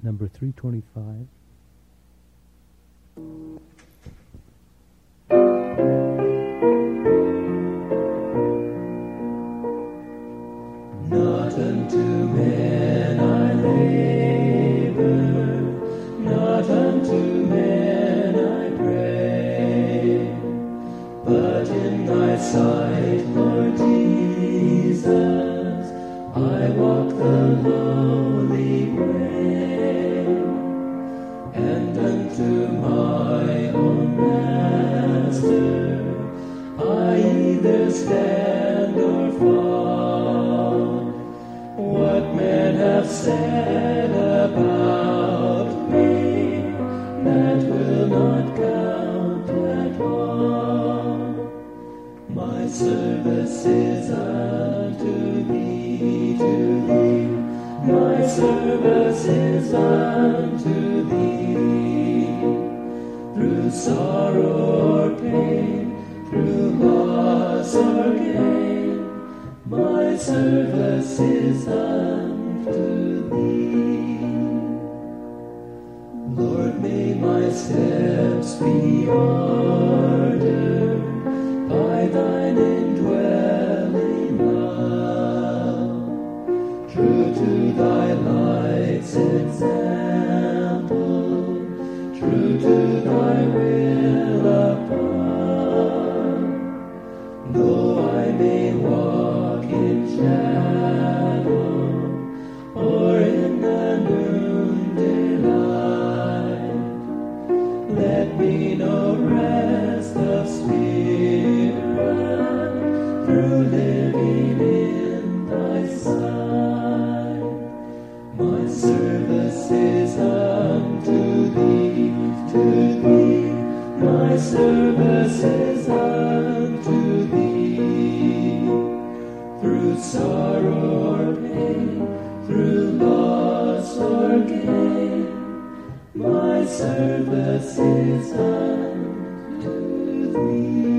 number 325. Not unto men I labor, not unto men I pray, but in thy sight, Lord Jesus, I walk the lowly way, and unto my own Master I either stand or fall. What men have said about me, that will not count at all. My service is unto thee, to thee. My service is unto thee. Through sorrow or pain, through loss or gain, my service is unto thee. Lord, may my steps be ordered by thine indwelling love, true to thy light's example, true to thy will above. Though I may walk in shadow or in the noonday light, let me know rest of spirit through living in thy sight. My service is unto thee, to thee. My service is unto thee. Through sorrow or pain, through loss or gain, my service is unto thee.